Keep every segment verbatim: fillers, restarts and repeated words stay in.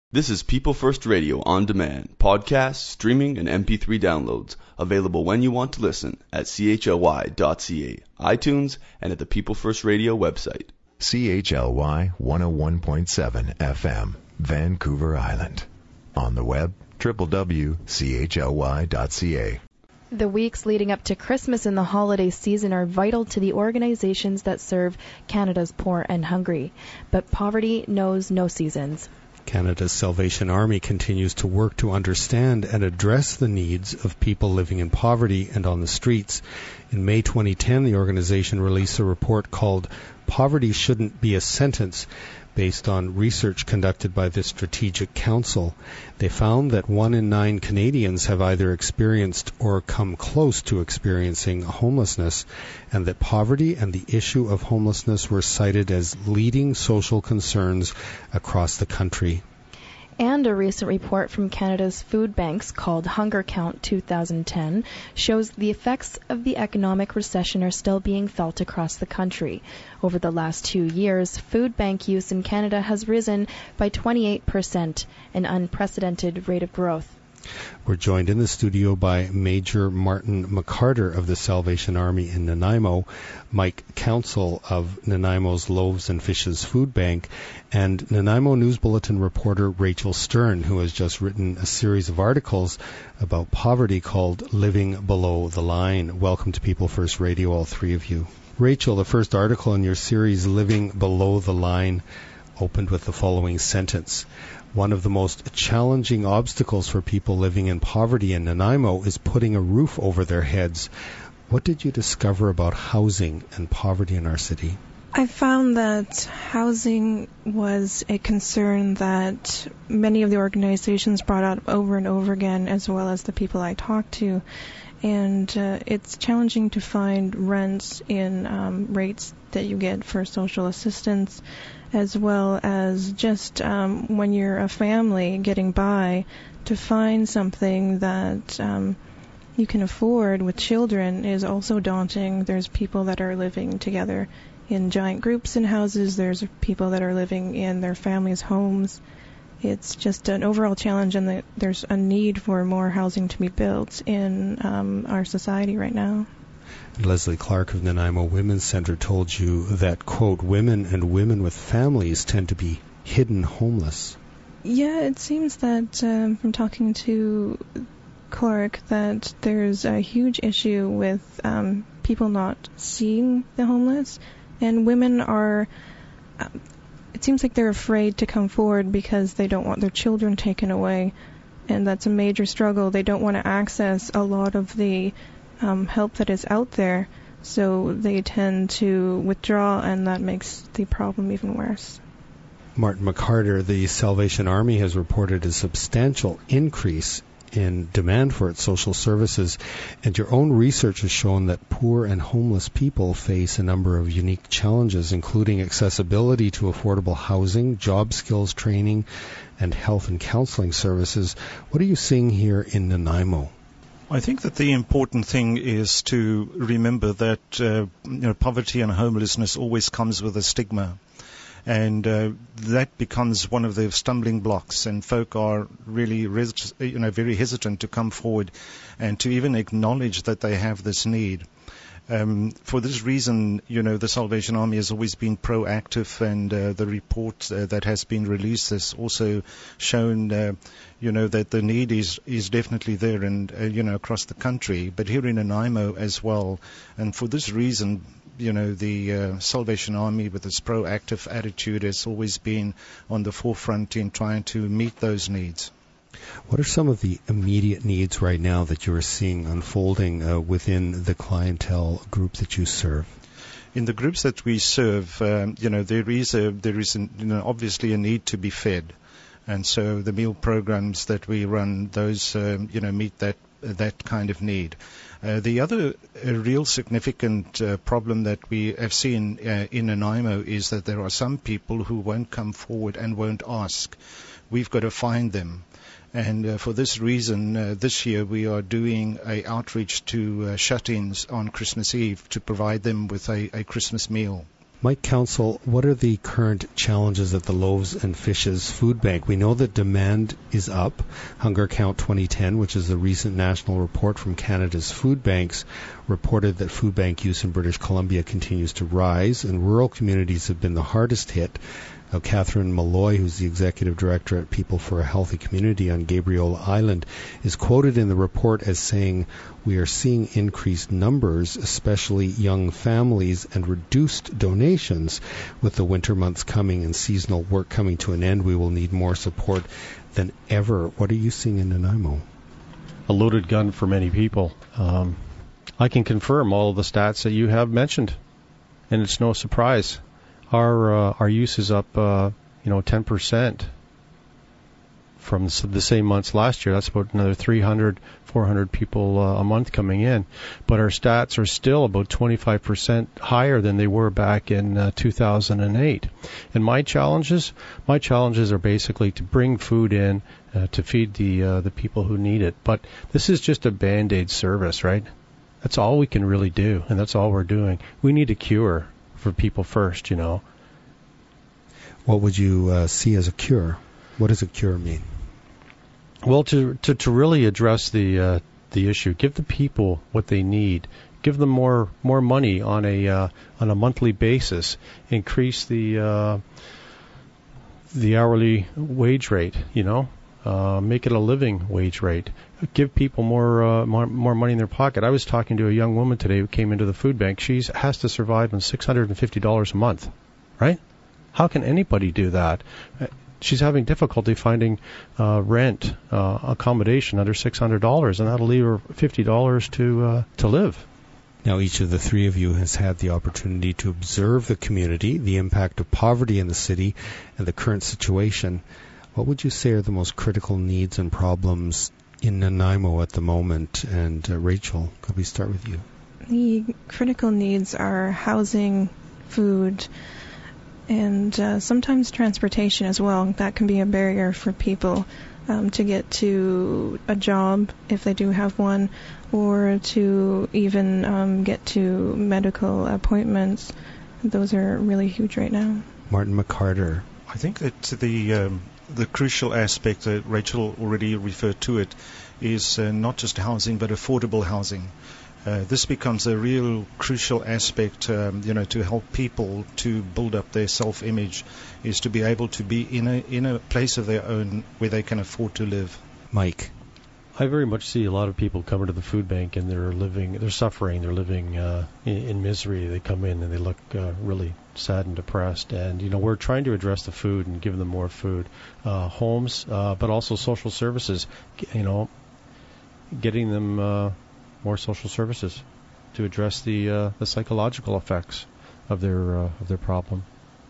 This is People First Radio on demand, podcasts, streaming, and M P three downloads, available when you want to listen at C H L Y dot C A, iTunes, and at the People First Radio website. C H L Y one oh one point seven F M, Vancouver Island. On the web, w w w dot c h l y dot c a. The weeks leading up to Christmas and the holiday season are vital to the organizations that serve Canada's poor and hungry. But poverty knows no seasons. Canada's Salvation Army continues to work to understand and address the needs of people living in poverty and on the streets. In May twenty ten, the organization released a report called Poverty Shouldn't Be a Sentence, based on research conducted by the Strategic Council. They found that one in nine Canadians have either experienced or come close to experiencing homelessness, and that poverty and the issue of homelessness were cited as leading social concerns across the country. And a recent report from Canada's food banks called Hunger Count two thousand ten shows the effects of the economic recession are still being felt across the country. Over the last two years, food bank use in Canada has risen by twenty-eight percent, an unprecedented rate of growth. We're joined in the studio by Major Martin McCarter of the Salvation Army in Nanaimo, Mike Council of Nanaimo's Loaves and Fishes Food Bank, and Nanaimo News Bulletin reporter Rachel Stern, who has just written a series of articles about poverty called Living Below the Line. Welcome to People First Radio, all three of you. Rachel, the first article in your series, Living Below the Line, opened with the following sentence. One of the most challenging obstacles for people living in poverty in Nanaimo is putting a roof over their heads. What did you discover about housing and poverty in our city? I found that housing was a concern that many of the organizations brought up over and over again, as well as the people I talked to. And uh, it's challenging to find rents in um, rates that you get for social assistance, as well as just um, when you're a family getting by, to find something that um, you can afford with children is also daunting. There's people that are living together in giant groups in houses. There's people that are living in their families' homes. It's just an overall challenge, and the, there's a need for more housing to be built in um, our society right now. Leslie Clark of Nanaimo Women's Centre told you that, quote, women and women with families tend to be hidden homeless. Yeah, it seems that um, from talking to Clark that there's a huge issue with um, people not seeing the homeless, and women are... Uh, it seems like they're afraid to come forward because they don't want their children taken away, and that's a major struggle. They don't want to access a lot of the um, help that is out there, so they tend to withdraw, and that makes the problem even worse. Martin McCarter, the Salvation Army has reported a substantial increase in demand for its social services, and your own research has shown that poor and homeless people face a number of unique challenges, including accessibility to affordable housing, job skills training, and health and counseling services. What are you seeing here in Nanaimo? I think that the important thing is to remember that uh, you know, poverty and homelessness always comes with a stigma. And uh, that becomes one of the stumbling blocks, and folk are really, res- you know, very hesitant to come forward and to even acknowledge that they have this need. Um, for this reason, you know, the Salvation Army has always been proactive, and uh, the report uh, that has been released has also shown, uh, you know, that the need is, is definitely there, and uh, you know, across the country, but here in Nanaimo as well. And for this reason, you know, the uh, Salvation Army, with its proactive attitude, has always been on the forefront in trying to meet those needs. What are some of the immediate needs right now that you are seeing unfolding uh, within the clientele group that you serve? In the groups that we serve, um, you know, there is a, there is an, you know, obviously a need to be fed, and so the meal programs that we run, those um, you know, meet that that kind of need. Uh, the other uh, real significant uh, problem that we have seen uh, in Nanaimo is that there are some people who won't come forward and won't ask. We've got to find them. And uh, for this reason, uh, this year we are doing a outreach to uh, shut-ins on Christmas Eve to provide them with a, a Christmas meal. Mike Council, what are the current challenges at the Loaves and Fishes Food Bank? We know that demand is up. Hunger Count twenty ten, which is a recent national report from Canada's food banks, reported that food bank use in British Columbia continues to rise, and rural communities have been the hardest hit. Now, Catherine Malloy, who's the executive director at People for a Healthy Community on Gabriola Island, is quoted in the report as saying, "We are seeing increased numbers, especially young families, and reduced donations. With the winter months coming and seasonal work coming to an end, we will need more support than ever." What are you seeing in Nanaimo? A loaded gun for many people. Um, I can confirm all of the stats that you have mentioned, and it's no surprise. Our uh, our use is up, uh, you know, ten percent from the same months last year. That's about another three hundred, four hundred people uh, a month coming in. But our stats are still about twenty-five percent higher than they were back in uh, two thousand eight. And my challenges, my challenges are basically to bring food in uh, to feed the uh, the people who need it. But this is just a Band-Aid service, right? That's all we can really do, and that's all we're doing. We need a cure for people first, you know. What would you uh, see as a cure? What does a cure mean? Well, to to, to really address the uh, the issue, give the people what they need, give them more more money on a uh, on a monthly basis, increase the uh, the hourly wage rate, you know, uh, make it a living wage rate. Give people more, uh, more more money in their pocket. I was talking to a young woman today who came into the food bank. She has to survive on six hundred fifty dollars a month, right? How can anybody do that? She's having difficulty finding uh, rent, uh, accommodation under six hundred dollars, and that'll leave her fifty dollars to uh, to live. Now, each of the three of you has had the opportunity to observe the community, the impact of poverty in the city, and the current situation. What would you say are the most critical needs and problems in Nanaimo at the moment? And uh, Rachel, could we start with you? The critical needs are housing, food, and uh, sometimes transportation as well. That can be a barrier for people um, to get to a job if they do have one, or to even um, get to medical appointments. Those are really huge right now. Martin McCarter. I think that the um, the crucial aspect that Rachel already referred to it is uh, not just housing but affordable housing. Uh, this becomes a real crucial aspect, um, you know, to help people to build up their self-image, is to be able to be in a in a place of their own where they can afford to live. Mike. I very much see a lot of people come into the food bank and they're living, they're suffering, they're living uh, in, in misery. They come in and they look uh, really sad and depressed. And, you know, we're trying to address the food and give them more food. Uh, homes, uh, but also social services, you know, getting them uh, more social services to address the uh, the psychological effects of their uh, of their problem.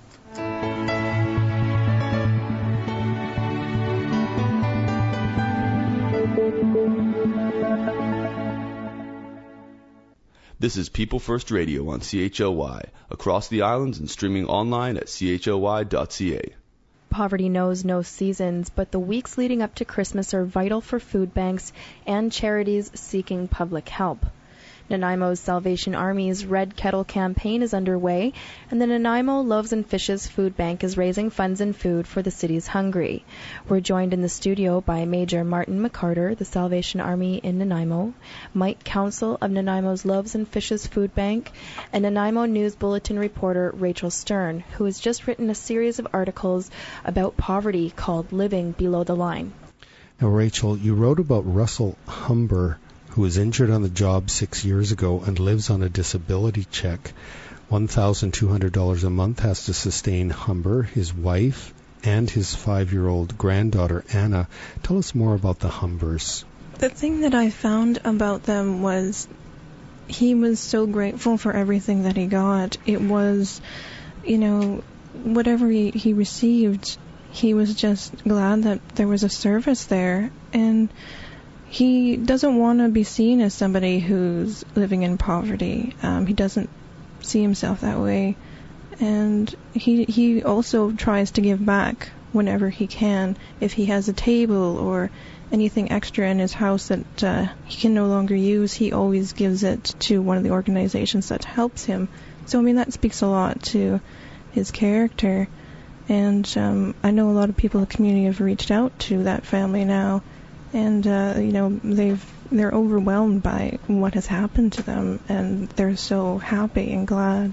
This is People First Radio on C H L Y, across the islands and streaming online at c h l y dot c a. Poverty knows no seasons, but the weeks leading up to Christmas are vital for food banks and charities seeking public help. Nanaimo's Salvation Army's Red Kettle campaign is underway, and the Nanaimo Loaves and Fishes Food Bank is raising funds and food for the city's hungry. We're joined in the studio by Major Martin McCarter, the Salvation Army in Nanaimo, Mike Council of Nanaimo's Loaves and Fishes Food Bank, and Nanaimo News Bulletin reporter Rachel Stern, who has just written a series of articles about poverty called Living Below the Line. Now, Rachel, you wrote about Russell Humber, who was injured on the job six years ago and lives on a disability check. one thousand two hundred dollars a month has to sustain Humber, his wife, and his five-year-old granddaughter, Anna. Tell us more about the Humbers. The thing that I found about them was he was so grateful for everything that he got. It was, you know, whatever he, he received, he was just glad that there was a service there. And he doesn't want to be seen as somebody who's living in poverty. Um, he doesn't see himself that way. And he he also tries to give back whenever he can. If he has a table or anything extra in his house that uh, he can no longer use, he always gives it to one of the organizations that helps him So, I mean, that speaks a lot to his character. And um, I know a lot of people in the community have reached out to that family now. And, uh, you know, they've, they're overwhelmed by what has happened to them. And they're so happy and glad.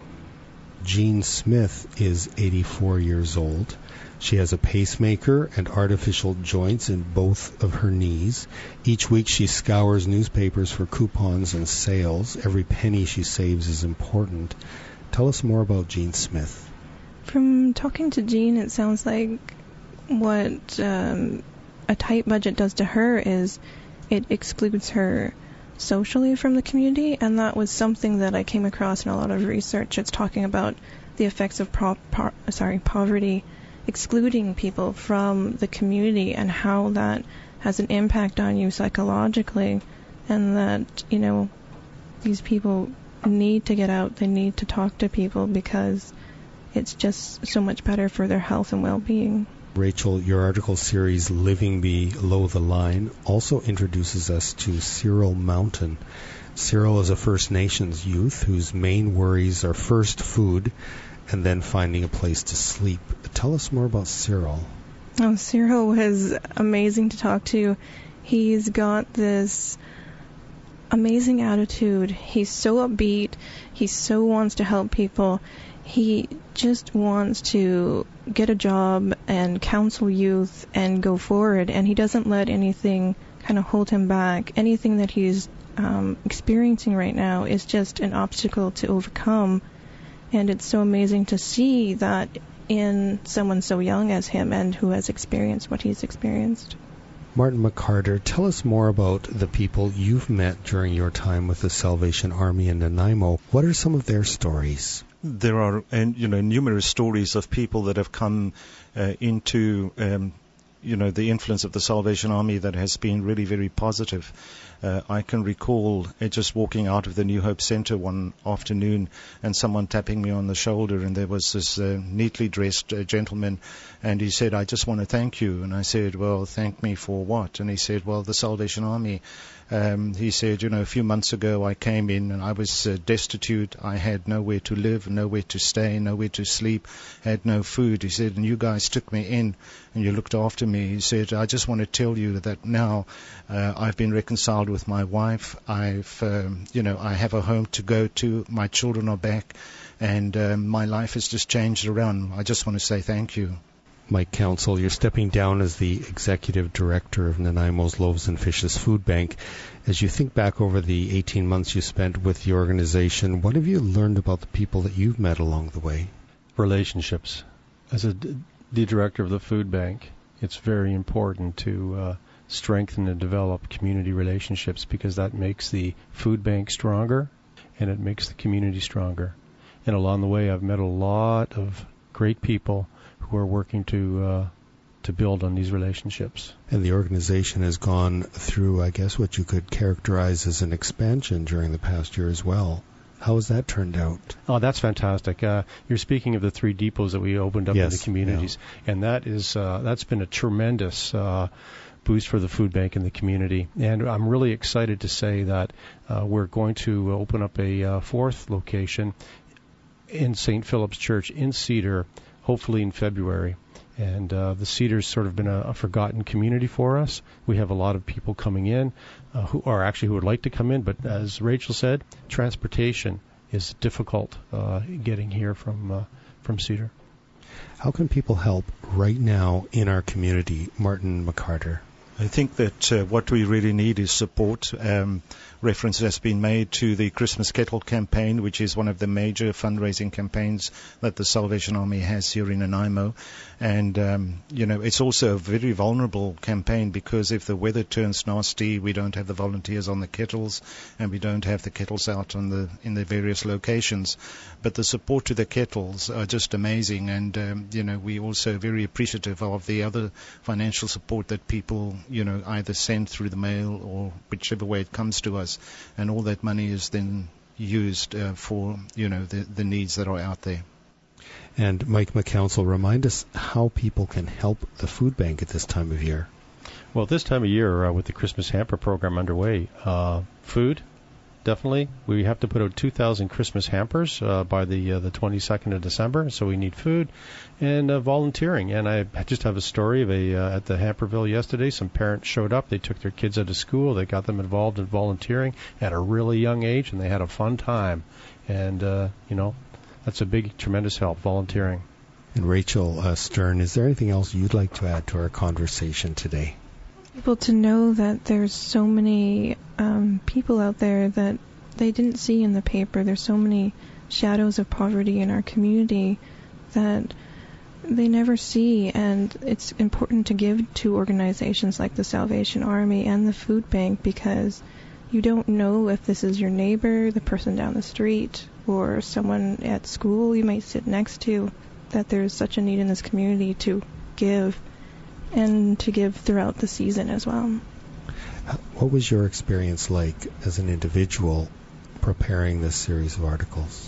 Jean Smith is eighty-four years old. She has a pacemaker and artificial joints in both of her knees. Each week she scours newspapers for coupons and sales. Every penny she saves is important. Tell us more about Jean Smith. From talking to Jean, it sounds like what um, a tight budget does to her is it excludes her socially from the community, and that was something that I came across in a lot of research. It's talking about the effects of pro- po- sorry, poverty excluding people from the community and how that has an impact on you psychologically, and that, you know, these people need to get out, they need to talk to people because it's just so much better for their health and well-being. Rachel, your article series, Living Below the Line, also introduces us to Cyril Mountain. Cyril is a First Nations youth whose main worries are first food and then finding a place to sleep. Tell us more about Cyril. Oh, Cyril was amazing to talk to. He's got this amazing attitude. He's so upbeat. He so wants to help people. He just wants to get a job and counsel youth and go forward, and he doesn't let anything kind of hold him back. Anything that he's um, experiencing right now is just an obstacle to overcome, and it's so amazing to see that in someone so young as him and who has experienced what he's experienced. Martin McCarter, tell us more about the people you've met during your time with the Salvation Army in Nanaimo. What are some of their stories? There are, and you know, numerous stories of people that have come uh, into, um, you know, the influence of the Salvation Army that has been really very positive. Uh, I can recall uh, just walking out of the New Hope Center one afternoon and someone tapping me on the shoulder, and there was this uh, neatly dressed uh, gentleman, and he said, "I just want to thank you." And I said, "Well, thank me for what?" And he said, "Well, the Salvation Army." Um, he said, you know, a few months ago I came in and I was uh, destitute. I had nowhere to live, nowhere to stay, nowhere to sleep, had no food. He said, and you guys took me in and you looked after me. He said, I just want to tell you that now uh, I've been reconciled with my wife. I've, um, you know, I have a home to go to. My children are back, and um, my life has just changed around. I just want to say thank you. Mike Council, you're stepping down as the executive director of Nanaimo's Loaves and Fishes Food Bank. As you think back over the eighteen months you spent with the organization, what have you learned about the people that you've met along the way? Relationships. As a, the director of the food bank, it's very important to uh, strengthen and develop community relationships, because that makes the food bank stronger and it makes the community stronger. And along the way, I've met a lot of great people who are working to uh, to build on these relationships. And the organization has gone through, I guess, what you could characterize as an expansion during the past year as well. How has that turned out? Oh, that's fantastic. Uh, you're speaking of the three depots that we opened up yes, in the communities, yeah. and that is uh, that's been a tremendous uh, boost for the food bank in the community. And I'm really excited to say that uh, we're going to open up a uh, fourth location in Saint Philip's Church in Cedar, hopefully in February. And uh, the Cedar's sort of been a, a forgotten community for us. We have a lot of people coming in uh, who are actually who would like to come in, but as Rachel said, transportation is difficult uh, getting here from uh, from Cedar. How can people help right now in our community, Martin McCarter? I think that uh, what we really need is support. Um, reference has been made to the Christmas Kettle campaign, which is one of the major fundraising campaigns that the Salvation Army has here in Nanaimo. And, um, you know, it's also a very vulnerable campaign, because if the weather turns nasty, we don't have the volunteers on the kettles, and we don't have the kettles out on the in the various locations. But the support to the kettles are just amazing. And, um, you know, we're also very appreciative of the other financial support that people, you know, either send through the mail or whichever way it comes to us. And all that money is then used uh, for, you know, the, the needs that are out there. And Mike McCouncil, remind us how people can help the food bank at this time of year. Well, this time of year, uh, with the Christmas hamper program underway, uh, food, definitely. We have to put out two thousand Christmas hampers uh, by the uh, the twenty-second of December, so we need food and uh, volunteering. And I just have a story of a uh, at the Hamperville yesterday. Some parents showed up. They took their kids out of school. They got them involved in volunteering at a really young age, and they had a fun time. And uh, you know, that's a big, tremendous help, volunteering. And Rachel uh, Stern, is there anything else you'd like to add to our conversation today? People to know that there's so many um, people out there that they didn't see in the paper. There's so many shadows of poverty in our community that they never see, and it's important to give to organizations like the Salvation Army and the Food Bank, because you don't know if this is your neighbor, the person down the street, or someone at school you might sit next to, that there's such a need in this community to give, and to give throughout the season as well. What was your experience like as an individual preparing this series of articles?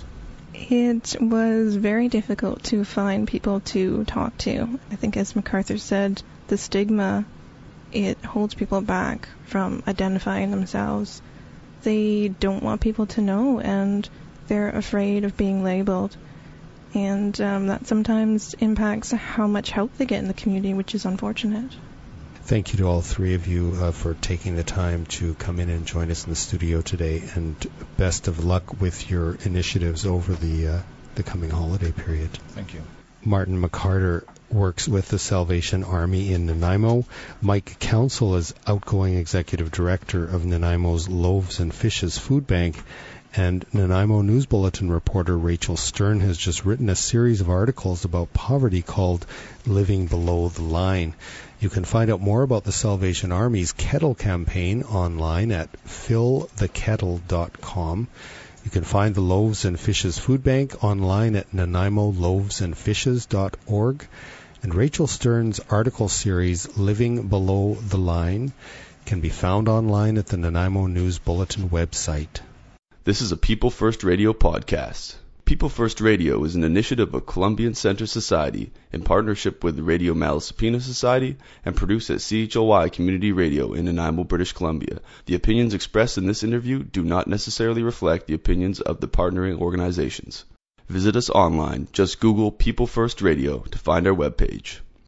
It was very difficult to find people to talk to. I think, as MacArthur said, the stigma, it holds people back from identifying themselves. They don't want people to know, and they're afraid of being labeled. And um, that sometimes impacts how much help they get in the community, which is unfortunate. Thank you to all three of you uh, for taking the time to come in and join us in the studio today, and best of luck with your initiatives over the uh, the coming holiday period. Thank you. Martin McCarter works with the Salvation Army in Nanaimo. Mike Council is outgoing executive director of Nanaimo's Loaves and Fishes Food Bank. And Nanaimo News Bulletin reporter Rachel Stern has just written a series of articles about poverty called Living Below the Line. You can find out more about the Salvation Army's Kettle campaign online at fill the kettle dot com. You can find the Loaves and Fishes Food Bank online at nanaimo loaves and fishes dot org. And Rachel Stern's article series, Living Below the Line, can be found online at the Nanaimo News Bulletin website. This is a People First Radio podcast. People First Radio is an initiative of Columbian Center Society in partnership with the Radio Malaspina Society and produced at C H L Y Community Radio in Nanaimo, British Columbia. The opinions expressed in this interview do not necessarily reflect the opinions of the partnering organizations. Visit us online. Just Google People First Radio to find our webpage.